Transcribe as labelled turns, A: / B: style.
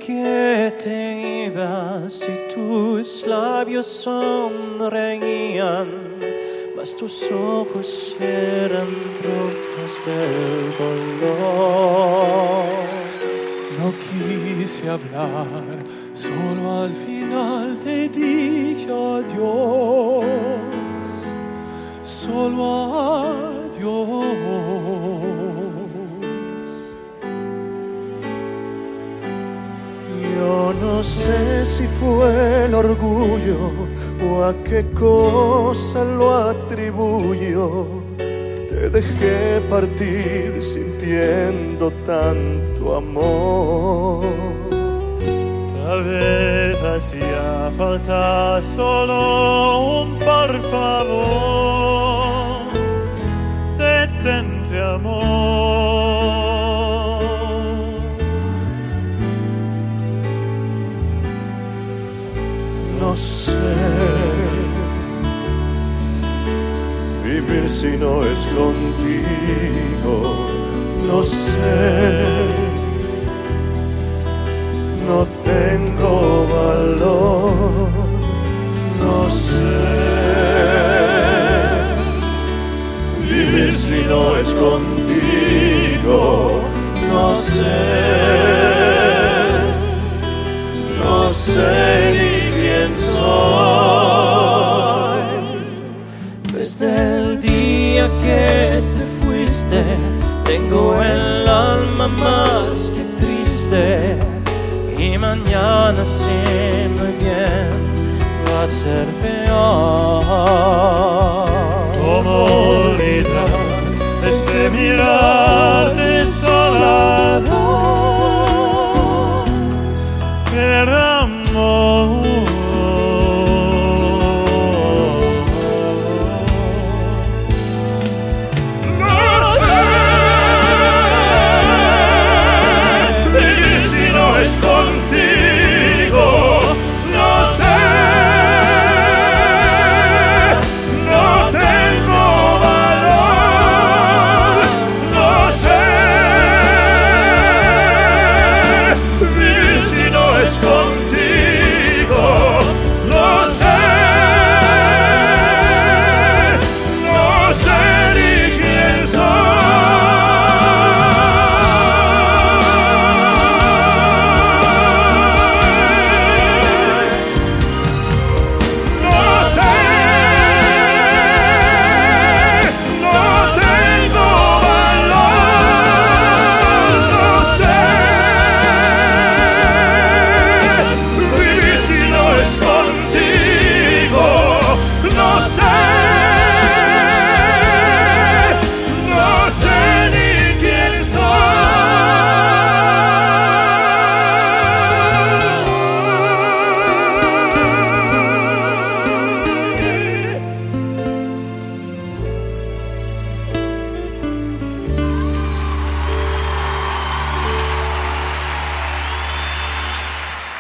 A: que te ibas y tus labios sonreían, mas tus ojos eran rojos del dolor.
B: No quise hablar, solo al final te dije adiós, solo adiós.
A: Yo no sé si fue el orgullo o a qué cosa lo atribuyo. Te dejé partir sintiendo tanto amor.
B: Tal vez hacía falta solo un por favor. Detente, amor.
A: No sé vivir si no es contigo, no sé, no tengo valor, no sé vivir si no es contigo, no sé, no sé ni quién soy. Desde el día que te fuiste, tengo el alma más que triste. Y mañana, si muy bien, va a ser peor.